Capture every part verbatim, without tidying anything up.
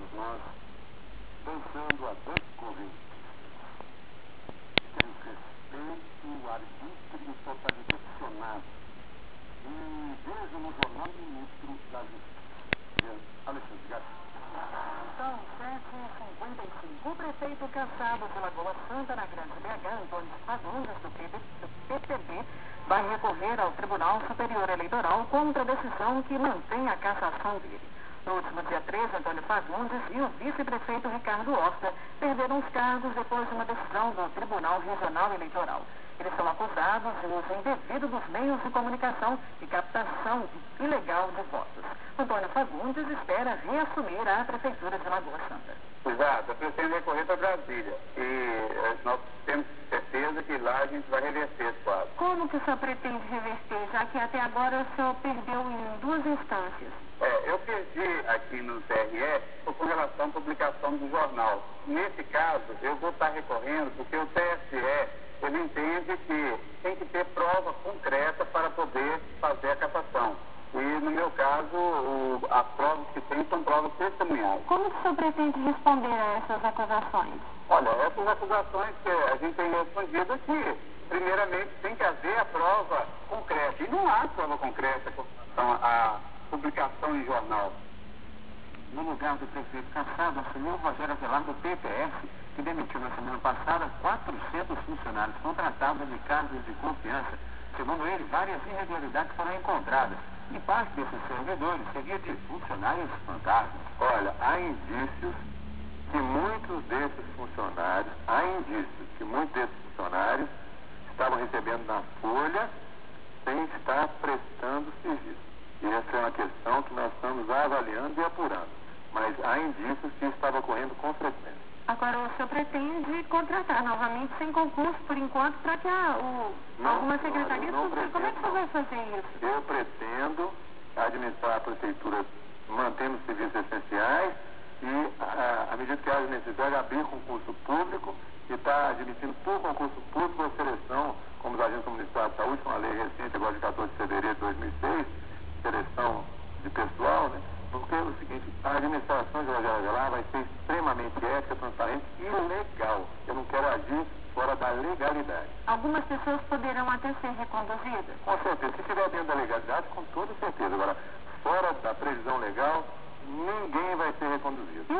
todos nós, pensando a dois convites. Temos respeito, arbítrio totalitacionado. E vejo no jornal o ministro da Justiça, Alexandre Garcia. São sete e cinquenta e cinco. O prefeito cassado de Lagoa Santa, na Grande B H, Antônio Fagundes, do P T B, vai recorrer ao Tribunal Superior Eleitoral contra a decisão que mantém a cassação dele. No último dia treze, Antônio Fagundes e o vice-prefeito Ricardo Horta perderam os cargos depois de uma decisão do Tribunal Regional Eleitoral. Eles são acusados de uso indevido dos meios de comunicação e captação ilegal de votos. Antônio Fagundes espera reassumir a Prefeitura de Lagoa Santa. Exato, eu pretendo recorrer para Brasília e nós temos certeza que lá a gente vai reverter esse quadro. Como que o senhor pretende reverter, já que até agora o senhor perdeu em duas instâncias? É, eu perdi aqui no T R E com relação à publicação do jornal. Nesse caso, eu vou estar recorrendo porque o T S E ele entende que tem que ter prova concreta para poder fazer a cassação. E, no meu caso, o, as provas que tem são provas testemunhais. Como que o senhor pretende responder a essas acusações? Olha, essas acusações que a gente tem respondido aqui, primeiramente tem que haver a prova concreta. E não há prova concreta com relação à publicação em jornal. No lugar do prefeito cassado, assumiu o Rogério Avelar do P P S, que demitiu na semana passada quatrocentos funcionários contratados de cargos de confiança. Segundo ele, várias irregularidades foram encontradas. E parte desses servidores seria de funcionários fantasmas. Olha, há indícios que muitos desses funcionários, há indícios que muitos desses funcionários estavam recebendo na folha sem estar prestando serviço. E essa é uma questão que nós estamos avaliando e apurando. Mas há indícios que isso estava ocorrendo com frequência. Agora, o senhor pretende contratar novamente sem concurso, por enquanto, para que a, o, não, alguma secretaria... Não, pretendo, como é que o senhor vai fazer isso? Eu pretendo administrar a prefeitura mantendo os serviços essenciais e, a, à medida que haja necessidade, abrir concurso público e estar admitindo por concurso público a seleção, como os agentes municipais de saúde, uma lei recente, agora de quatorze de fevereiro de dois mil e seis, seleção de pessoal, né? Porque é o seguinte, a administração de Rogério Avelar vai ser extremamente ética, transparente e legal. Eu não quero agir fora da legalidade. Algumas pessoas poderão até ser reconduzidas? Com certeza. Se estiver dentro da legalidade, com toda certeza. Agora, fora da previsão legal, ninguém vai ser reconduzido.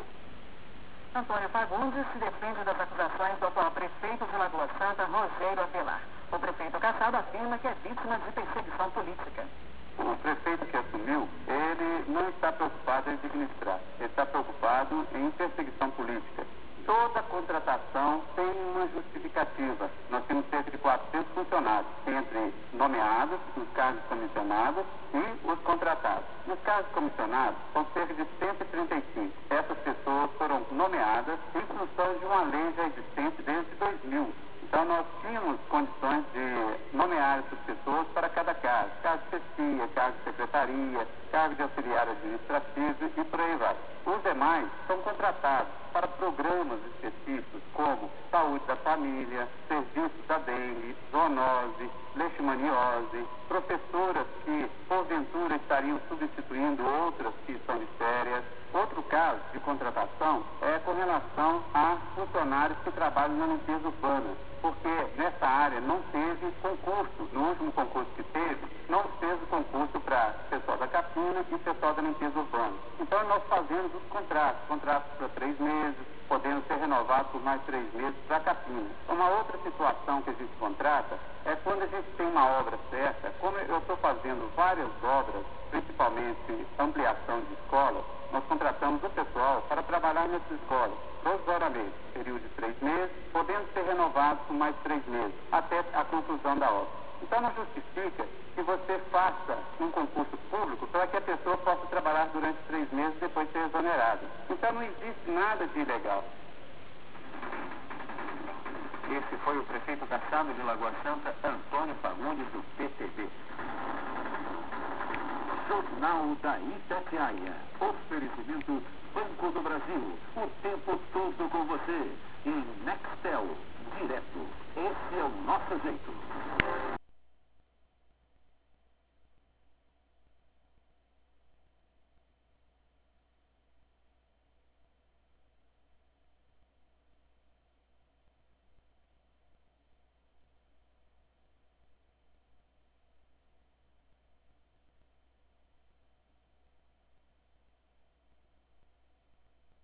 Antônio Fagundes se defende das acusações do atual prefeito de Lagoa Santa, Rogério Avelar. O prefeito cassado afirma que é vítima de perseguição política. O prefeito que assumiu, ele não está preocupado em administrar, ele está preocupado em perseguição política. Toda contratação tem uma justificativa. Nós temos cerca de quatrocentos funcionários, entre nomeados, os cargos comissionados e os contratados. Nos cargos comissionados, são cerca de cento e trinta e cinco. Essas pessoas foram nomeadas em função de uma lei já existente desde dois mil. Então, nós tínhamos condições de nomear essas pessoas para cada cargo. Cargo de chefia, cargo de secretaria, cargo de auxiliar administrativo e por aí vai. Os demais são contratados para programas específicos como saúde da família, serviços da dengue, zoonose, leishmaniose, professoras que, porventura, estariam substituindo outras que estão de férias. Outro caso de contratação é com relação a funcionários que trabalham na limpeza urbana, porque nessa área não teve concurso. No último concurso que teve, não teve concurso para pessoal da capina e pessoal da limpeza urbana. Então nós fazemos os contratos, contratos para três meses, podendo ser renovados por mais três meses para a capina. Uma outra situação que a gente contrata é quando a gente tem uma obra certa, como eu estou fazendo várias obras, principalmente ampliação de escolas, nós contratamos o pessoal para trabalhar nessas escolas, provisoriamente, período de três meses, podendo ser renovados por mais três meses, até a conclusão da obra. Então não justifica que você faça um concurso público para que a pessoa possa trabalhar durante três meses e depois ser exonerada. Então não existe nada de ilegal. Esse foi o prefeito cassado de Lagoa Santa, Antônio Fagundes, do P T B. Jornal da Itatiaia. Oferecimento Banco do Brasil. O tempo todo com você. E Nextel. Direto. Esse é o nosso jeito.